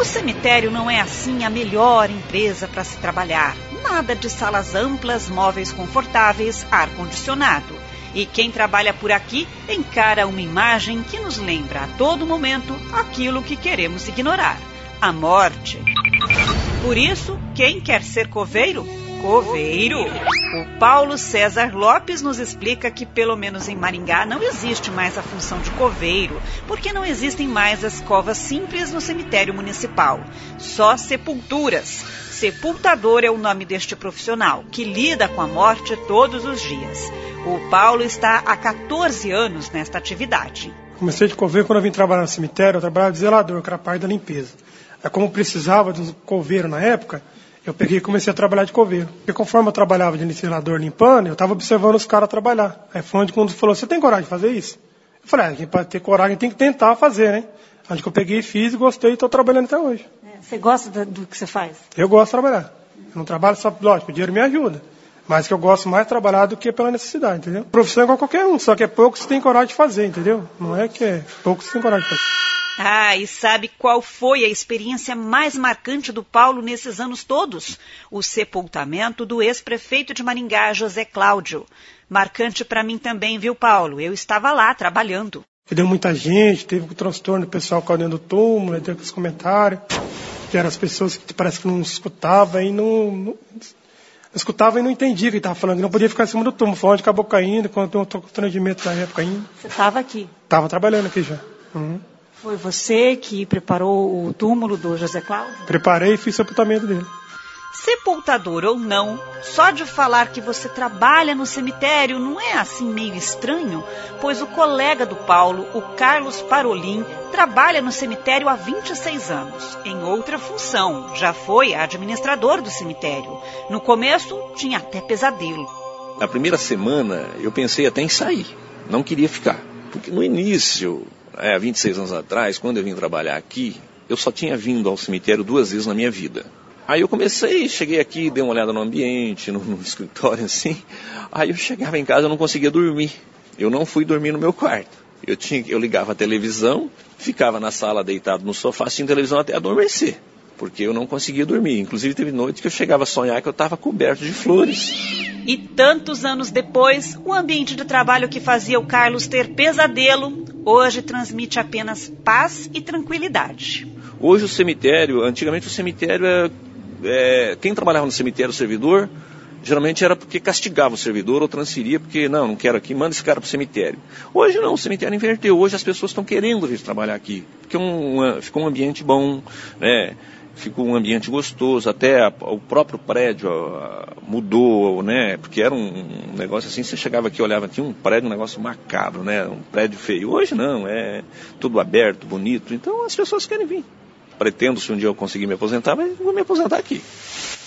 cemitério não é assim a melhor empresa para se trabalhar. Nada de salas amplas, móveis confortáveis, ar-condicionado. E quem trabalha por aqui encara uma imagem que nos lembra a todo momento aquilo que queremos ignorar: a morte. Por isso, quem quer ser coveiro? Coveiro. O Paulo César Lopes nos explica que, pelo menos em Maringá, não existe mais a função de coveiro, porque não existem mais as covas simples no cemitério municipal. Só sepulturas. Sepultador é o nome deste profissional, que lida com a morte todos os dias. O Paulo está há 14 anos nesta atividade. Comecei de coveiro quando eu vim trabalhar no cemitério, eu trabalhava de zelador, que era a parte da limpeza. Aí, como precisava de um coveiro na época, eu peguei e comecei a trabalhar de coveiro. Porque conforme eu trabalhava de zelador limpando, eu estava observando os caras trabalhar. Aí foi onde quando falou: você tem coragem de fazer isso? Eu falei: para ter coragem tem que tentar fazer, né? Onde que eu peguei, fiz, gostei e estou trabalhando até hoje. Você gosta do que você faz? Eu gosto de trabalhar. Eu não trabalho só, lógico, o dinheiro me ajuda. Mas que eu gosto mais de trabalhar do que pela necessidade, entendeu? Profissão é igual qualquer um, só que é pouco que tem coragem de fazer, entendeu? Não é que é pouco que tem coragem de fazer. Ah, e sabe qual foi a experiência mais marcante do Paulo nesses anos todos? O sepultamento do ex-prefeito de Maringá, José Cláudio. Marcante para mim também, viu, Paulo? Eu estava lá trabalhando. Deu muita gente, teve um transtorno do pessoal ficando dentro do túmulo, teve os comentários, que eram as pessoas que parece que não escutavam e não escutava e não entendia o que ele estava falando, não podia ficar em cima do túmulo, foi onde acabou caindo, quando eu estou com constrangimento na época ainda. Você estava aqui? Estava trabalhando aqui já. Foi você que preparou o túmulo do José Cláudio? Preparei e fiz o sepultamento dele. Sepultador ou não, só de falar que você trabalha no cemitério não é assim meio estranho? Pois o colega do Paulo, o Carlos Parolin, trabalha no cemitério há 26 anos, em outra função. Já foi administrador do cemitério. No começo, tinha até pesadelo. Na primeira semana, eu pensei até em sair. Não queria ficar. Porque no início, há 26 anos atrás, quando eu vim trabalhar aqui, eu só tinha vindo ao cemitério 2 vezes na minha vida. Aí eu cheguei aqui, dei uma olhada no ambiente, no escritório assim. Aí eu chegava em casa, eu não conseguia dormir. Eu não fui dormir no meu quarto. Eu ligava a televisão, ficava na sala deitado no sofá, assistindo televisão até adormecer. Porque eu não conseguia dormir. Inclusive teve noite que eu chegava a sonhar que eu estava coberto de flores. E tantos anos depois, o ambiente de trabalho que fazia o Carlos ter pesadelo, hoje transmite apenas paz e tranquilidade. Hoje antigamente o cemitério quem trabalhava no cemitério, o servidor, geralmente era porque castigava o servidor ou transferia, porque não quero aqui, manda esse cara para o cemitério. Hoje não, o cemitério inverteu, hoje as pessoas estão querendo vir trabalhar aqui, porque ficou um ambiente bom, né? Ficou um ambiente gostoso, até o próprio prédio mudou, né? Porque era um negócio assim, você chegava aqui e olhava, tinha um prédio, um negócio macabro, né? Um prédio feio. Hoje não, é tudo aberto, bonito, então as pessoas querem vir. Pretendo, se um dia eu conseguir me aposentar, mas vou me aposentar aqui.